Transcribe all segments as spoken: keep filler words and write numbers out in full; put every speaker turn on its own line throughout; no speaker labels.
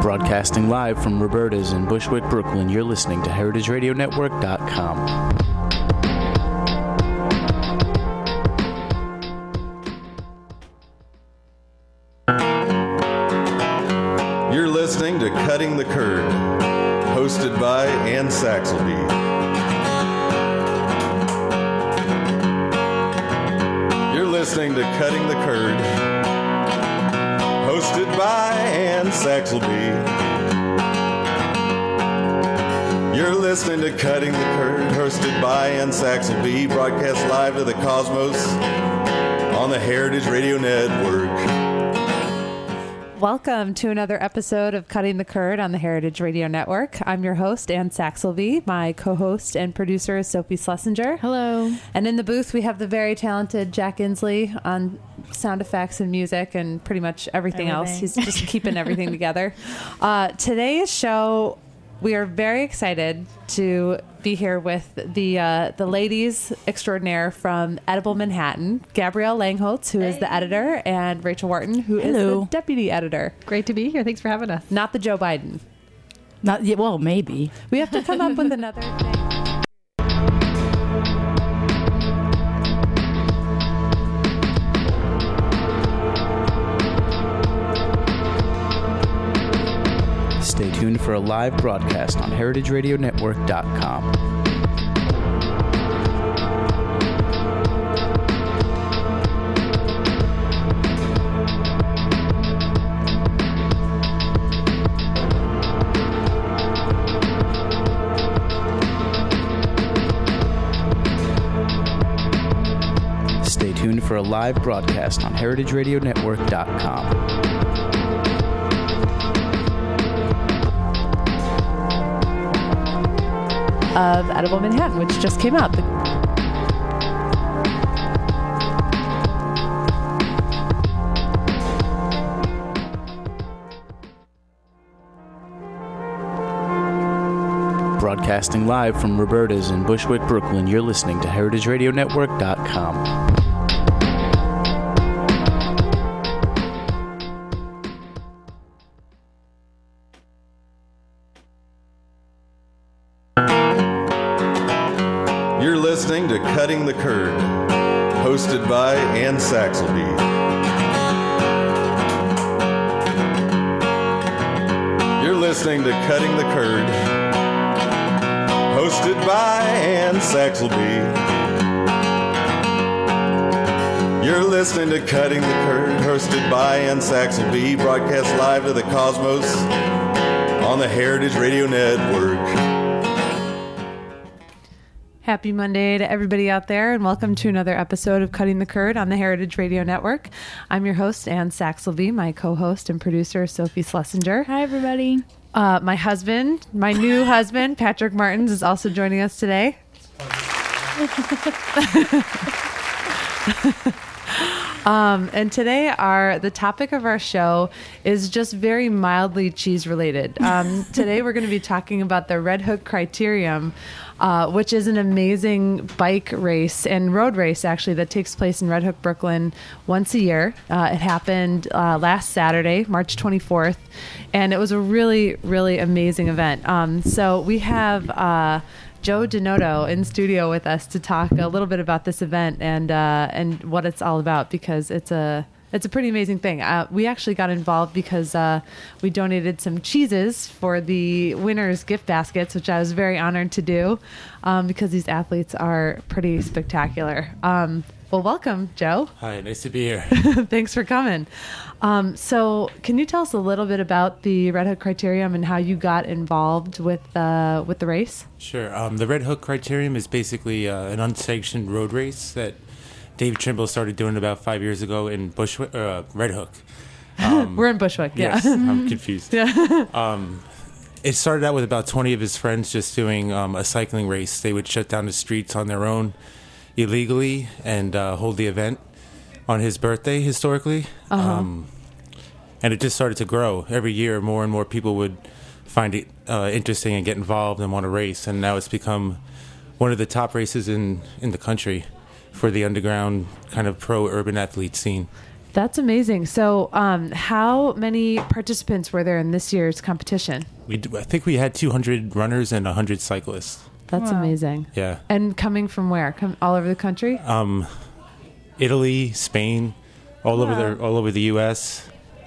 Broadcasting live from Roberta's in Bushwick, Brooklyn, you're listening to heritage radio network dot com.
You're listening to Cutting the Curd, hosted by Ann Saxelby. You're listening to Cutting the Curd, hosted by Ann Saxelby. You're listening to Cutting the Curd, hosted by Ann Saxelby, broadcast live to the cosmos on the Heritage Radio Network.
Welcome to another episode of Cutting the Curd on the Heritage Radio Network. I'm your host, Ann Saxelby. My co-host and producer is Sophie Schlesinger.
Hello.
And in the booth, we have the very talented Jack Inslee on sound effects and music and pretty much everything, everything. else. He's just keeping everything together. Uh, today's show, we are very excited to be here with the uh, the ladies extraordinaire from Edible Manhattan, Gabrielle Langholtz, who hey. is the editor, and Rachel Wharton, who
Hello.
is the deputy editor.
Great to be here. Thanks for having us.
Not the Joe Biden.
Not yet. Well, maybe.
We have to come up with another thing.
Stay tuned for a live broadcast on heritage radio network dot com. Stay tuned for a live broadcast on heritage radio network dot com.
Of Edible Manhattan, which just came out.
Broadcasting live from Roberta's in Bushwick, Brooklyn, you're listening to heritage radio network dot com.
You're listening to Cutting the Curd, hosted by Ann Saxelby. You're listening to Cutting the Curd, hosted by Ann Saxelby. You're listening to Cutting the Curd, hosted by Ann Saxelby, broadcast live to the cosmos on the Heritage Radio Network.
Happy Monday to everybody out there, and welcome to another episode of Cutting the Curd on the Heritage Radio Network. I'm your host, Ann Saxelby. My co-host and producer, Sophie Schlesinger.
Hi, everybody.
Uh, my husband, my new husband, Patrick Martins, is also joining us today. Um, and today, our the topic of our show is just very mildly cheese related. Um, today, we're going to be talking about the Red Hook Criterium, uh, which is an amazing bike race and road race, actually, that takes place in Red Hook, Brooklyn once a year. Uh, it happened uh, last Saturday, March twenty-fourth, and it was a really, really amazing event. Um, so we have Uh, Joe Denoto in studio with us to talk a little bit about this event and uh, and what it's all about, because it's a it's a pretty amazing thing. Uh, we actually got involved because uh, we donated some cheeses for the winners' gift baskets, which I was very honored to do, um, because these athletes are pretty spectacular. Um, well, welcome, Joe.
Hi, nice to be here.
Thanks for coming. Um, so can you tell us a little bit about the Red Hook Criterium and how you got involved with uh, with the race?
Sure. Um, the Red Hook Criterium is basically uh, an unsanctioned road race that Dave Trimble started doing about five years ago in Bushwick, uh, Red Hook. Um,
We're in Bushwick, yeah.
Yes, I'm confused.
Yeah.
um, it started out with about twenty of his friends just doing um, a cycling race. They would shut down the streets on their own illegally and uh, hold the event on his birthday historically.
Uh-huh.
Um, and it just started to grow. Every year, more and more people would find it uh, interesting and get involved and want to race. And now it's become one of the top races in, in the country for the underground kind of pro-urban athlete scene.
That's amazing. So, um, how many participants were there in this year's competition?
We do, I think we had two hundred runners and one hundred cyclists.
That's
Wow.
amazing.
Yeah.
And coming from where? Come all over the country?
Um, Italy, Spain, all over
Wow.
the all over the U S.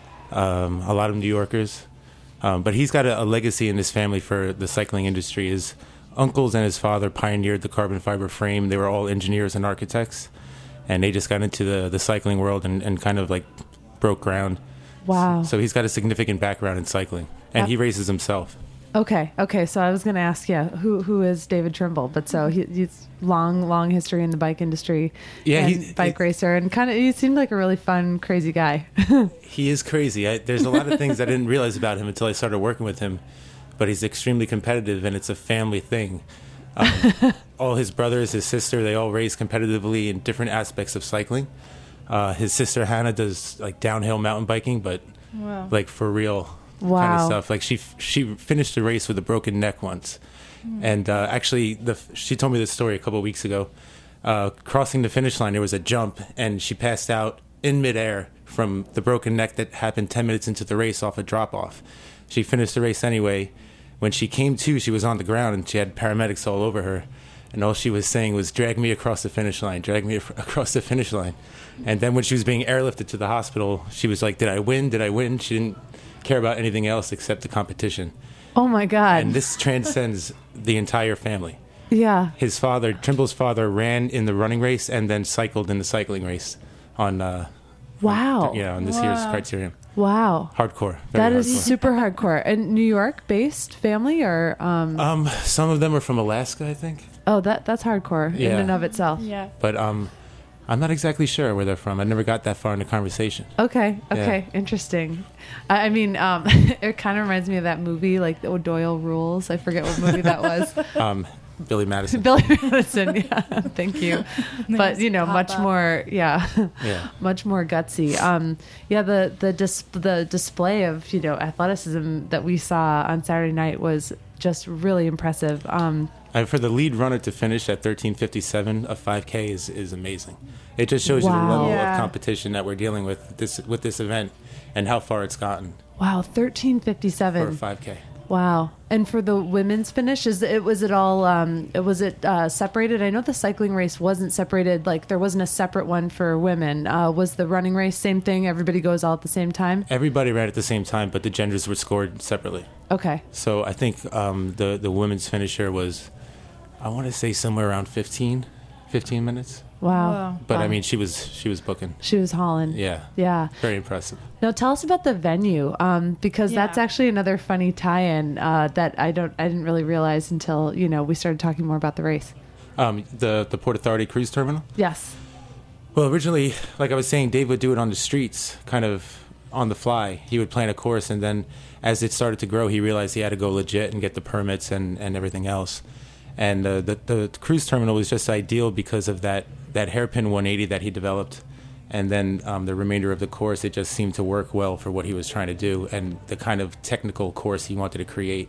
Um, a lot of New Yorkers. Um, but he's got a, a legacy in his family for the cycling industry. His uncles and his father pioneered the carbon fiber frame. They were all engineers and architects, and they just got into the, the cycling world and, and kind of like broke ground.
Wow.
So he's got a significant background in cycling, and
Yep.
he races himself.
Okay. Okay. So I was going to ask you who who is David Trimble, but so he, he's long long history in the bike industry.
Yeah,
and
he-
bike
he-
racer, and kind of he seemed like a really fun, crazy guy.
He is crazy. I, there's a lot of things I didn't realize about him until I started working with him, but he's extremely competitive, and it's a family thing. Um, all his brothers, his sister, they all race competitively in different aspects of cycling. Uh, his sister Hannah does like downhill mountain biking, but
Wow.
like for real kind
Wow.
of stuff. Like she she finished the race with a broken neck once, and uh, actually the she told me this story a couple of weeks ago. Uh, crossing the finish line, there was a jump, and she passed out in midair from the broken neck that happened ten minutes into the race off a drop off. She finished the race anyway. When she came to, she was on the ground, and she had paramedics all over her. And all she was saying was, drag me across the finish line, drag me ac- across the finish line. And then when she was being airlifted to the hospital, she was like, did I win? Did I win? She didn't care about anything else except the competition.
Oh my God.
And this transcends the entire family.
yeah.
His father, Trimble's father, ran in the running race and then cycled in the cycling race on, uh,
Wow.
you know, on this year's
Wow.
criterium.
Wow.
Hardcore.
That
Very
is
hardcore.
super hardcore. And New York based family or um
Um, some of them are from Alaska, I think.
oh that that's hardcore in
Yeah.
and of itself.
Yeah.
But um, I'm not exactly sure where they're from. I never got that far in the conversation.
Okay. Okay. Interesting. I, I mean, um, it kind of reminds me of that movie, like the O'Doyle Rules. I forget what movie that was.
Um, Billy Madison.
Billy Madison. Yeah. Thank you. But you know,
Pop
much
up.
more. Yeah.
Yeah.
Much more gutsy. Um, yeah. The the dis- the display of you know athleticism that we saw on Saturday night was just really impressive. Um,
And for the lead runner to finish at thirteen fifty-seven, a five K is, is amazing. It just shows you
Wow.
the level
Yeah.
of competition that we're dealing with this with this event and how far it's gotten
wow. Thirteen fifty
for a
seven.
five K.
Wow. And for the women's finish, is it was it all um it was it uh, separated? I know the cycling race wasn't separated, like there wasn't a separate one for women. Uh, was the running race same thing? Everybody goes all at the same time?
Everybody ran at the same time, but the genders were scored separately.
Okay.
So I think um, the the women's finisher was, I want to say somewhere around fifteen, fifteen minutes.
Wow.
Wow.
But I
Wow.
mean, she was she was booking.
She was hauling.
Yeah,
Yeah.
very impressive.
Now tell us about the venue, um, because
Yeah.
that's actually another funny tie-in uh, that I don't I didn't really realize until you know we started talking more about the race.
Um, the the Port Authority Cruise Terminal.
Yes.
Well, originally, like I was saying, Dave would do it on the streets, kind of on the fly. He would plan a course, and then as it started to grow, he realized he had to go legit and get the permits and, and everything else. And uh, the the cruise terminal was just ideal because of that, that hairpin one eighty that he developed. And then um, the remainder of the course, it just seemed to work well for what he was trying to do and the kind of technical course he wanted to create.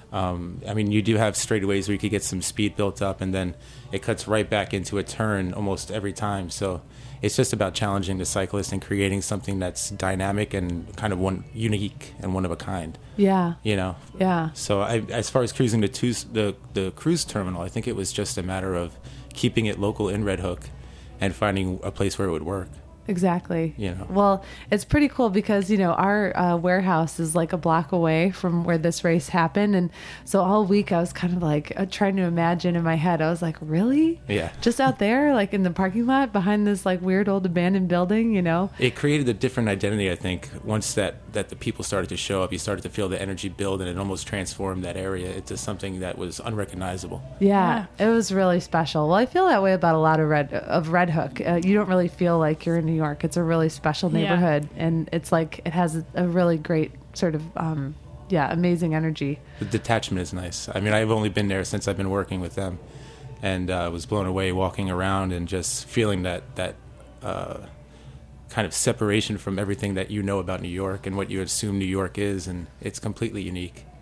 Um, I mean, you do have straightaways where you could get some speed built up, and then it cuts right back into a turn almost every time. So it's just about challenging the cyclist and creating something that's dynamic and kind of one unique and one of a kind.
Yeah.
You know.
Yeah.
So I, as far as cruising the, two, the the cruise terminal, I think it was just a matter of keeping it local in Red Hook and finding a place where it would work.
Exactly.
You know.
Well, it's pretty cool because, you know, our uh, warehouse is like a block away from where this race happened. And so all week I was kind of like uh, trying to imagine in my head, I was like, really?
Yeah.
Just out there, like in the parking lot behind this like weird old abandoned building, you know?
It created a different identity, I think. Once that, that the people started to show up, you started to feel the energy build, and it almost transformed that area into something that was unrecognizable.
Yeah, it was really special. Well, I feel that way about a lot of Red of Red Hook. Uh, you don't really feel like you're in New York. It's a really special
Yeah.
neighborhood, and it's like it has a, a really great sort of um, yeah, amazing energy.
The detachment is nice. I mean, I've only been there since I've been working with them, and I uh, was blown away walking around and just feeling that that uh, kind of separation from everything that you know about New York and what you assume New York is, and it's completely unique.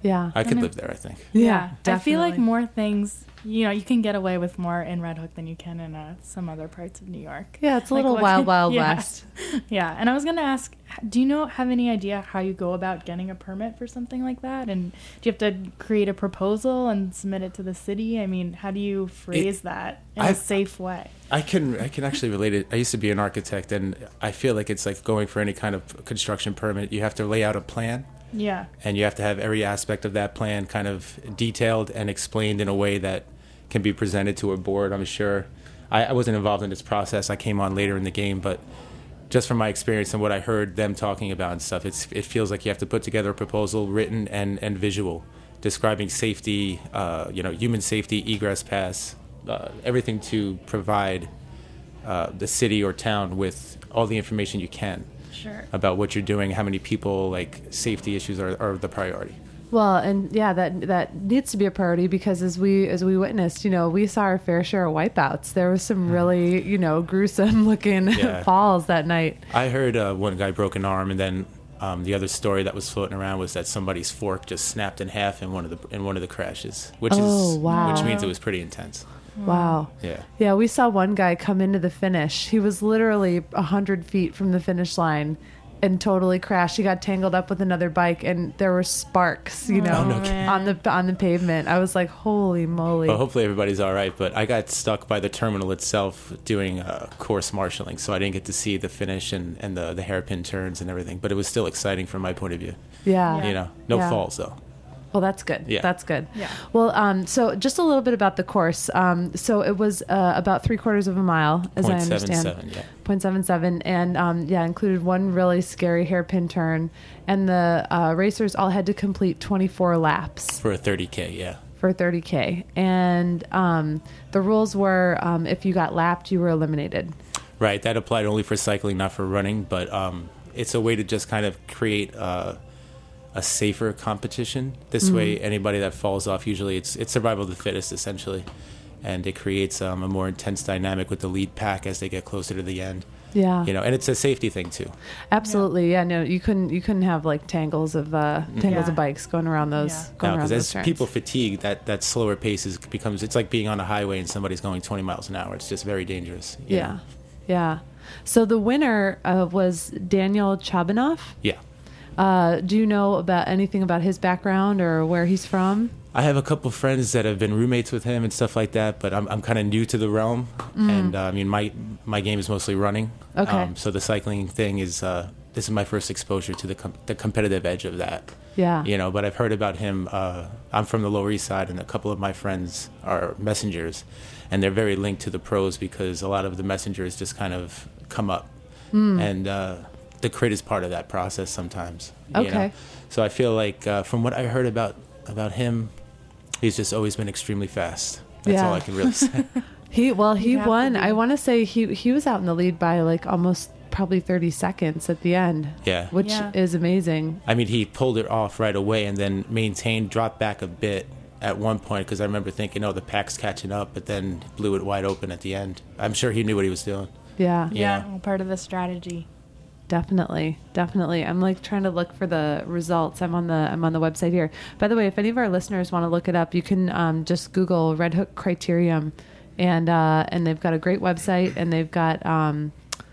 Yeah.
I could
mean-
live there, I think.
Yeah,
I feel like
definitely.
more things, you know, you can get away with more in Red Hook than you can in uh, some other parts of New York.
Yeah, it's a
Like,
little
what-
wild, wild
yeah.
west.
Yeah, and I was going to ask, do you know have any idea how you go about getting a permit for something like that? And do you have to create a proposal and submit it to the city? I mean, how do you phrase that in a
I've-
safe way?
I can I can actually relate it. I used to be an architect, and I feel like it's like going for any kind of construction permit. You have to lay out a plan,
Yeah.
and you have to have every aspect of that plan kind of detailed and explained in a way that can be presented to a board. I'm sure I, I wasn't involved in this process. I came on later in the game, but just from my experience and what I heard them talking about and stuff, it's it feels like you have to put together a proposal, written and, and visual, describing safety, uh, you know, human safety, egress paths, uh, everything to provide uh, the city or town with all the information you can
Sure.
about what you're doing, how many people, like safety issues are, are the priority.
Well, and yeah, that that needs to be a priority because as we as we witnessed, you know, we saw our fair share of wipeouts. There was some really, you know, gruesome looking
Yeah.
falls that night.
I heard uh, one guy broke an arm, and then um, the other story that was floating around was that somebody's fork just snapped in half in one of the in one of the crashes, which
Oh,
is
wow.
which means it was pretty intense.
Wow.
Yeah.
Yeah, we saw one guy come into the finish. He was literally a hundred feet from the finish line and totally crashed. He got tangled up with another bike, and there were sparks, you know,
no kidding.
on the on the pavement. I was like, "Holy moly!"
Well, hopefully everybody's all right, but I got stuck by the terminal itself doing uh, course marshaling, so I didn't get to see the finish and, and the, the hairpin turns and everything, but it was still exciting from my point of view.
Yeah.
You know, no
Yeah.
falls, though.
Well, that's good.
Yeah.
That's good.
Yeah.
Well, um, so just a little bit about the course. Um, so it was uh, about three quarters of a mile, as I
point seven
understand.
seven, yeah.
point seven seven, and um, yeah, included one really scary hairpin turn, and the uh, racers all had to complete twenty-four laps
For a thirty K, yeah.
for thirty K. And um, the rules were um, if you got lapped, you were eliminated.
Right, that applied only for cycling, not for running, but um, it's a way to just kind of create uh, a safer competition. This
Mm-hmm.
way, anybody that falls off, usually it's it's survival of the fittest, essentially. And it creates um, a more intense dynamic with the lead pack as they get closer to the end.
Yeah.
You know, and it's a safety thing, too.
Absolutely. Yeah. No, you couldn't. You couldn't have like tangles of uh, tangles
Yeah.
of bikes going around those.
Yeah.
Going
Now,
around
because
those
as
turns.
people fatigue, that, that slower pace is, becomes, it's like being on a highway and somebody's going twenty miles an hour. It's just very dangerous. you
Yeah.
know?
Yeah. So the winner uh, was Daniel Chabanov.
Yeah.
Uh, do you know about anything about his background or where he's from?
I have a couple friends that have been roommates with him and stuff like that, but I'm I'm kind of new to the realm, and uh, I mean my my game is mostly running.
Okay.
Um, so the cycling thing is uh, this is my first exposure to the com- the competitive edge of that.
Yeah.
You know, but I've heard about him. Uh, I'm from the Lower East Side, and a couple of my friends are messengers, and they're very linked to the pros because a lot of the messengers just kind of come up, and uh, the crit is part of that process sometimes. you
Okay.
know? So I feel like uh, from what I heard about about him, he's just always been extremely fast. That's
Yeah.
all I can really say.
He well he
You have to
won.
be.
I want to say he he was out in the lead by like almost probably thirty seconds at the end.
Yeah.
Which
Yeah.
is amazing.
I mean, he pulled it off right away and then maintained, dropped back a bit at one point because I remember thinking, oh, the pack's catching up, but then blew it wide open at the end. I'm sure he knew what he was doing.
Yeah.
Yeah.
Yeah, well, part of the strategy.
Definitely, definitely. I'm like trying to look for the results. I'm on the I'm on the website here. By the way, if any of our listeners want to look it up, you can um, just Google Red Hook Criterium, and uh, and they've got a great website, and they've got um,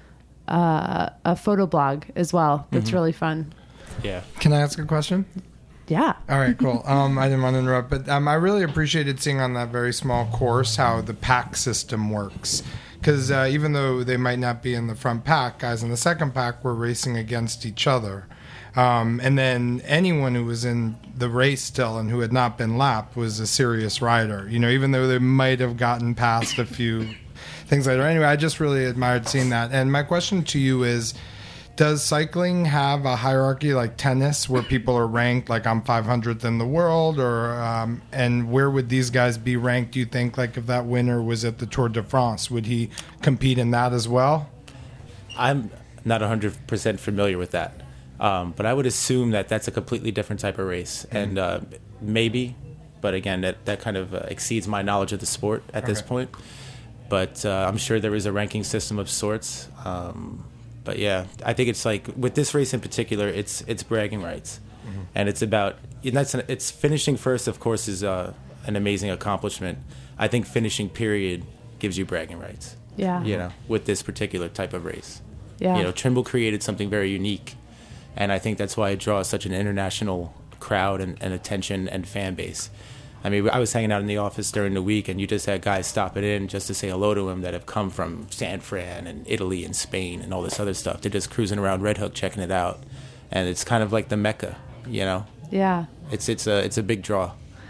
uh, a photo blog as well. That's really fun.
Yeah.
Can I ask a question?
Yeah.
All right, cool. Um, I didn't want to interrupt, but um, I really appreciated seeing on that very small course how the pack system works. Because uh, even though they might not be in the front pack, guys in the second pack were racing against each other. Um, and then anyone who was in the race still and who had not been lapped was a serious rider. You know, even though they might have gotten past a few things later. Anyway, I just really admired seeing that. And my question to you is, does cycling have a hierarchy like tennis where people are ranked like I'm five hundredth in the world, or um, and where would these guys be ranked, do you think? Like if that winner was at the Tour de France, would he compete in that as well?
I'm not one hundred percent familiar with that. Um, but I would assume that that's a completely different type of race.
Mm-hmm.
And uh, maybe, but again, that, that kind of uh, exceeds my knowledge of the sport at this
Okay.
point. But uh, I'm sure there is a ranking system of sorts. Um, but yeah, I think it's like, with this race in particular, it's it's bragging rights. Mm-hmm. And it's about, and that's an, it's finishing first, of course, is uh, an amazing accomplishment. I think finishing period gives you bragging rights.
Yeah.
You know, with this particular type of race.
Yeah.
You know, Trimble created something very unique. And I think that's why it draws such an international crowd and, and attention and fan base. I mean, I was hanging out in the office during the week, and you just had guys stopping in just to say hello to him that have come from San Fran and Italy and Spain and all this other stuff. They're just cruising around Red Hook, checking it out. And it's kind of like the Mecca, you know?
Yeah.
It's it's a it's a big draw.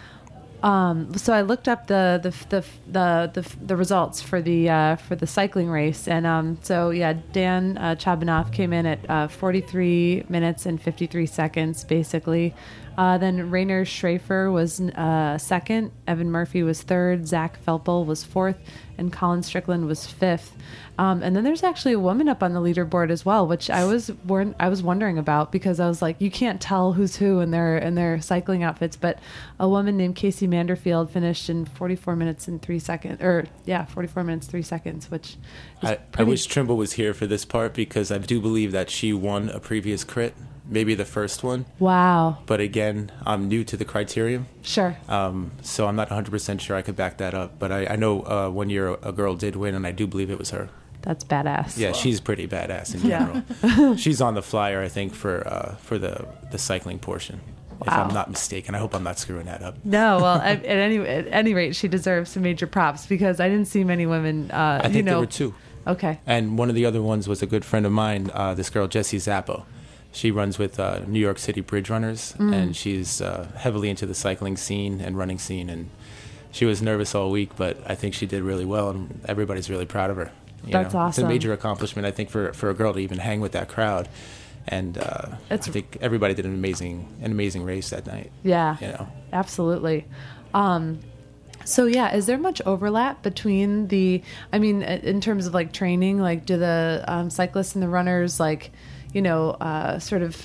Um, so I looked up the the the the, the, the results for the uh, for the cycling race, and um, so yeah, Dan uh, Chabanoff came in at uh, forty-three minutes and fifty-three seconds, basically. Uh, then Rainer Schrafer was uh, second, Evan Murphy was third, Zach Felpel was fourth, and Colin Strickland was fifth. Um, and then there's actually a woman up on the leaderboard as well, which I was weren't, I was wondering about, because I was like, you can't tell who's who in their in their cycling outfits. But a woman named Casey Manderfield finished in forty-four minutes and three seconds, or yeah, forty-four minutes three seconds, which is
I, I
pretty-
wish Trimble was here for this part, because I do believe that she won a previous crit, maybe the first one.
Wow.
But again, I'm new to the criterium.
Sure.
Um, so I'm not one hundred percent sure I could back that up. But I, I know uh, one year a girl did win, and I do believe it was her.
That's badass.
Yeah, she's pretty badass in
Yeah.
general. She's on the flyer, I think, for uh, for the, the cycling portion, if
Wow.
I'm not mistaken. I hope I'm not screwing that up.
No, well, at, at any at any rate, she deserves some major props, because I didn't see many women. Uh,
I think
you know,
there were two.
Okay.
And one of the other ones was a good friend of mine, uh, this girl, Jessie Zappo. She runs with uh, New York City Bridge Runners,
Mm.
and she's uh, heavily into the cycling scene and running scene. And she was nervous all week, but I think she did really well, and everybody's really proud of her. You
That's
know?
awesome.
It's a major accomplishment, I think, for, for a girl to even hang with that crowd. And uh, I
It's-
think everybody did an amazing an amazing race that night.
Yeah.
You know.
Absolutely. Um, so yeah, is there much overlap between the? I mean, in terms of like training, like do the um, cyclists and the runners like, you know, uh, sort of,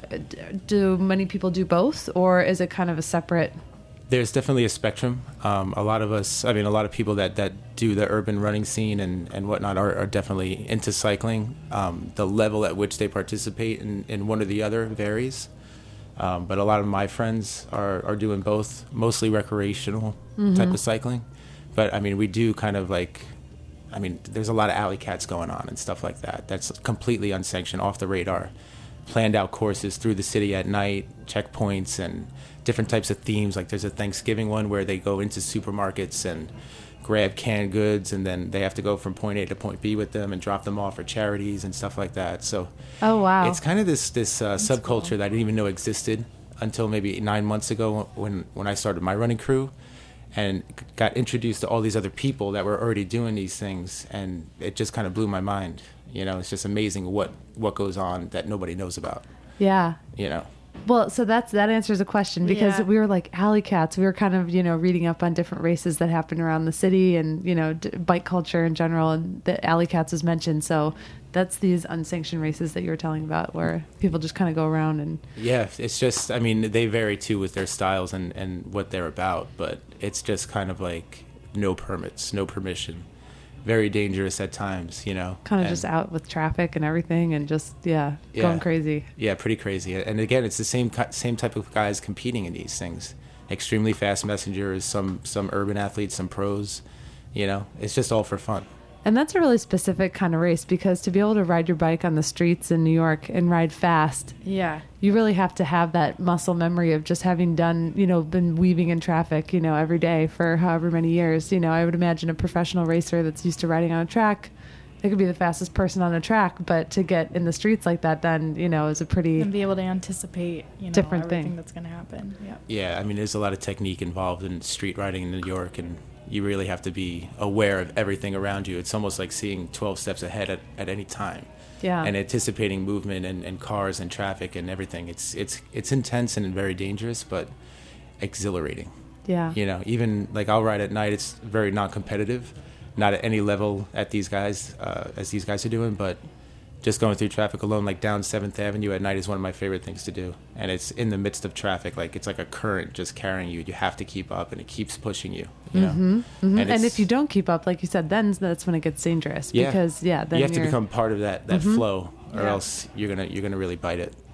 do many people do both, or is it kind of a separate?
There's definitely a spectrum. Um, a lot of us, I mean, a lot of people that, that do the urban running scene and, and whatnot are, are definitely into cycling. Um, the level at which they participate in, in one or the other varies. Um, but a lot of my friends are, are doing both, mostly recreational
Mm-hmm.
type of cycling. But, I mean, we do kind of like, I mean, there's a lot of alley cats going on and stuff like that. That's completely unsanctioned, off the radar. Planned out courses through the city at night, checkpoints, and different types of themes. Like there's a Thanksgiving one where they go into supermarkets and grab canned goods, and then they have to go from point A to point B with them and drop them off for charities and stuff like that. So
Oh wow.
it's kind of this this uh, subculture that I didn't even know existed until maybe nine months ago when when I started my running crew, and got introduced to all these other people that were already doing these things, and it just kind of blew my mind. You know, it's just amazing what what goes on that nobody knows about.
Yeah.
You know.
Well, so that's that answers a question, because
Yeah.
we were like alley cats. We were kind of, you know, reading up on different races that happen around the city, and you know, d- bike culture in general, and the alley cats was mentioned. So that's these unsanctioned races that you were telling about, where people just kind of go around and.
Yeah, it's just, I mean, they vary too with their styles and, and what they're about, but it's just kind of like no permits, no permission. Very dangerous at times, you know.
Kind of
And-
just out with traffic and everything, and just yeah,
Yeah.
going crazy.
Yeah, pretty crazy. And again, it's the same ki- same type of guys competing in these things. Extremely fast messengers, some some urban athletes, some pros. You know, it's just all for fun.
And that's a really specific kind of race, because to be able to ride your bike on the streets in New York and ride fast,
Yeah.
you really have to have that muscle memory of just having done, you know, been weaving in traffic, you know, every day for however many years. You know, I would imagine a professional racer that's used to riding on a track, they could be the fastest person on a track, but to get in the streets like that, then, you know, is a pretty
And be able to anticipate, you know,
Different
everything
thing.
that's going to happen. Yeah.
Yeah, I mean, there's a lot of technique involved in street riding in New York, and you really have to be aware of everything around you. It's almost like seeing twelve steps ahead at, at any time.
yeah.
And anticipating movement and, and cars and traffic and everything. It's it's it's intense and very dangerous, but exhilarating.
yeah.
You know, even like I'll ride at night. It's very non-competitive, not at any level at these guys uh, as these guys are doing, but just going through traffic alone, like down Seventh Avenue at night, is one of my favorite things to do. And it's in the midst of traffic, like it's like a current just carrying you. You have to keep up, and it keeps pushing you. You know,
Mhm, mhm. And,
it's-
if you don't keep up, like you said, then that's when it gets dangerous.
Yeah.
Because yeah, then
you have to
you're-
become part of that that flow, or
Yeah.
else you're gonna you're gonna really bite it.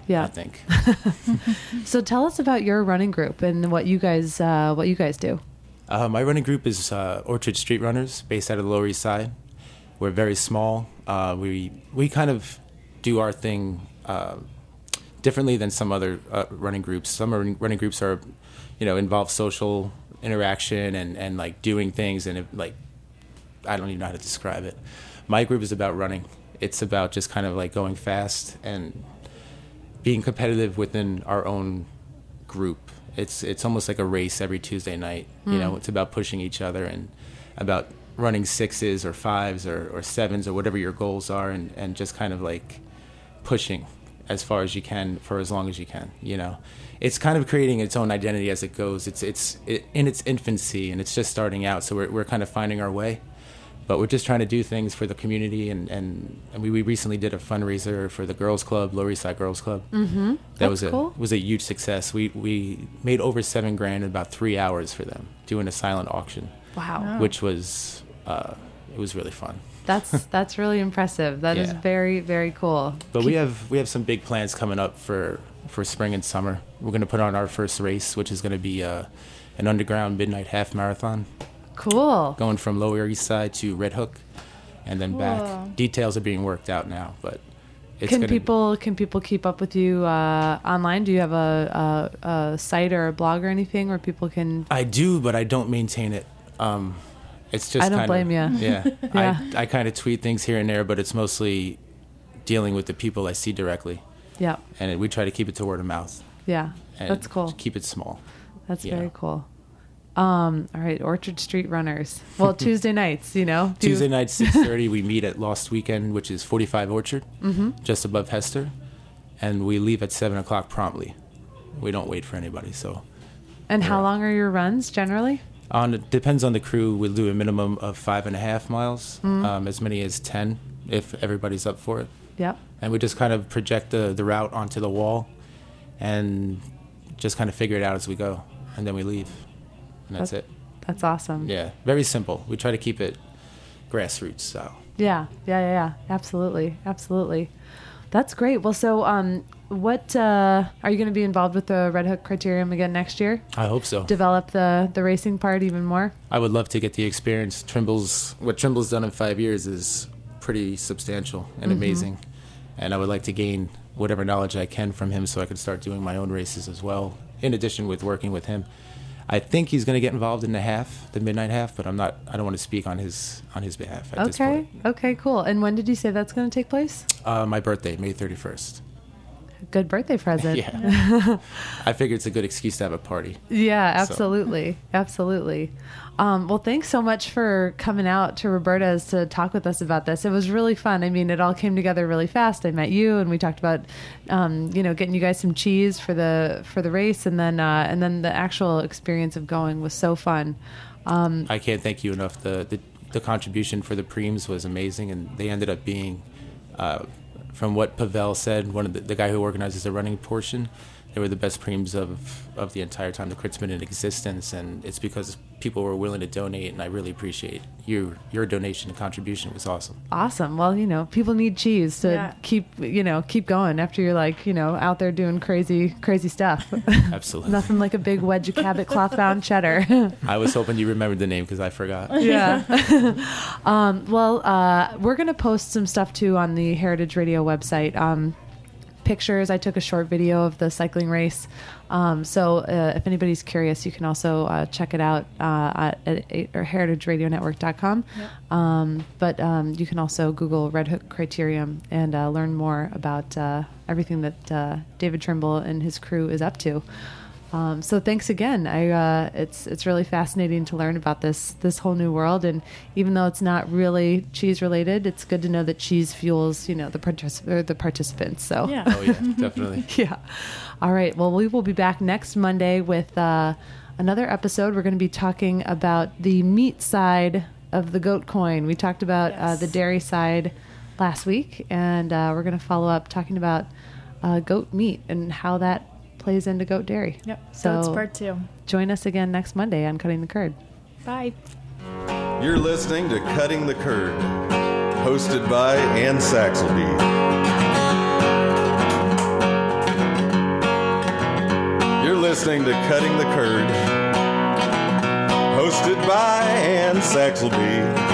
Yeah.
I think.
So tell us about your running group and what you guys uh, what you guys do.
Uh, my running group is uh, Orchard Street Runners, based out of the Lower East Side. We're very small. Uh, we we kind of do our thing uh, differently than some other uh, running groups. Some running, running groups are, you know, involve social interaction and, and like doing things and it, like I don't even know how to describe it. My group is about running. It's about just kind of like going fast and being competitive within our own group. It's it's almost like a race every Tuesday night. Mm. You know, it's about pushing each other and about running sixes or fives or, or sevens or whatever your goals are and, and just kind of like pushing as far as you can for as long as you can, you know. It's kind of creating its own identity as it goes. It's it's it, in its infancy and it's just starting out, so we're we're kind of finding our way. But we're just trying to do things for the community, and, and, and we, we recently did a fundraiser for the Girls Club, Lower East Side Girls Club.
Mm-hmm.
That
That's
was a
cool.
was a huge success. We we made over seven grand in about three hours for them, doing a silent auction,
Wow.
which was uh, it was really fun.
That's that's really impressive. That is
Yeah.
very, very cool.
But we have we have some big plans coming up for, for spring and summer. We're going to put on our first race, which is going to be uh, an underground midnight half marathon,
Cool.
going from Lower East Side to Red Hook, and then
Cool.
back. Details are being worked out now, but it's
Can
gonna,
people can people keep up with you uh, online? Do you have a, a, a site or a blog or anything where people can?
I do, but I don't maintain it. Um, it's just
I don't
kind
blame
of,
ya.
Yeah,
Yeah.
I I kind of tweet things here and there, but it's mostly dealing with the people I see directly,
Yeah,
and it, we try to keep it to word of mouth.
yeah,
And
that's cool.
Keep it small.
That's
yeah.
very cool. Um, all right, Orchard Street Runners. Well, Tuesday nights, you know. do-
Tuesday night, six thirty, we meet at Lost Weekend, which is forty-five Orchard,
Mm-hmm.
just above Hester, and we leave at seven o'clock promptly. We don't wait for anybody, so.
And how
Yeah.
long are your runs generally?
On it depends on the crew. We'll do a minimum of five and a half miles,
Mm-hmm.
um, as many as ten if everybody's up for it.
Yep.
And we just kind of project the, the route onto the wall and just kind of figure it out as we go. And then we leave. And that's it.
That's awesome.
Yeah. Very simple. We try to keep it grassroots style.
Yeah, yeah, yeah, yeah. Absolutely, absolutely. That's great. Well, so um, what uh, are you going to be involved with the Red Hook Criterium again next year?
I hope so.
Develop the the racing part even more.
I would love to get the experience. Trimble's what Trimble's done in five years is pretty substantial and
Mm-hmm.
amazing. And I would like to gain whatever knowledge I can from him so I can start doing my own races as well, in addition with working with him. I think he's going to get involved in the half, the midnight half, but I'm not. I don't want to speak on his on his behalf at this
Okay.
point.
Okay. Cool. And when did you say that's going to take place?
Uh, my birthday, May thirty-first.
Good birthday present.
Yeah, I figure it's a good excuse to have a party.
Yeah,
So.
absolutely. Absolutely. Um, well, thanks so much for coming out to Roberta's to talk with us about this. It was really fun. I mean, it all came together really fast. I met you, and we talked about, um, you know, getting you guys some cheese for the for the race, and then uh, and then the actual experience of going was so fun. Um,
I can't thank you enough. The, the the contribution for the preems was amazing, and they ended up being, uh, from what Pavel said, one of the, the guy who organizes the running portion, they were the best preems of, of the entire time the crit's been in existence, and it's because people were willing to donate, and I really appreciate your your donation and contribution. It was awesome.
Awesome. Well, you know, people need cheese to
Yeah.
keep, you know, keep going after you're like, you know, out there doing crazy, crazy stuff.
Absolutely.
Nothing like a big wedge of Cabot cloth bound cheddar.
I was hoping you remembered the name because I forgot.
Yeah. um, well, uh, we're going to post some stuff too on the Heritage Radio website. Um, pictures. I took a short video of the cycling race. Um, so uh, if anybody's curious, you can also uh, check it out uh, at, at or heritage radio network dot com.
Yep.
Um, but um, you can also Google Red Hook Criterium and uh, learn more about uh, everything that uh, David Trimble and his crew is up to. Um, so thanks again. I uh, it's it's really fascinating to learn about this this whole new world, and even though it's not really cheese related, it's good to know that cheese fuels you know the particip- or the participants. So
Yeah.
Oh yeah, definitely.
yeah. All right. Well, we will be back next Monday with uh, another episode. We're going to be talking about the meat side of the goat coin. We talked about uh,
Yes.
the dairy side last week, and uh, we're going to follow up talking about uh, goat meat and how that plays into goat dairy.
Yep.
So
Goats part two.
join us again next Monday on Cutting the Curd.
Bye.
You're listening to Cutting the Curd, hosted by Ann Saxelby. listening to Cutting the Curd, hosted by Ann Saxelby.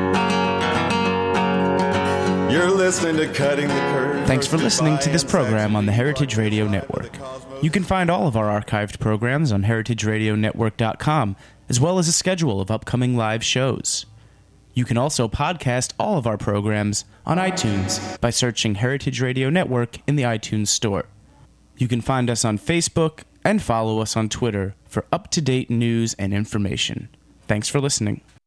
You're listening to Cutting the Curd.
Thanks for
hosted
listening
by
to this
Ann
program on the
Saxelby,
Heritage Radio
broadcast live
Network.
to the Cosmos.
You can find all of our archived programs on heritage radio network dot com, as well as a schedule of upcoming live shows. You can also podcast all of our programs on iTunes by searching Heritage Radio Network in the iTunes Store. You can find us on Facebook and follow us on Twitter for up-to-date news and information. Thanks for listening.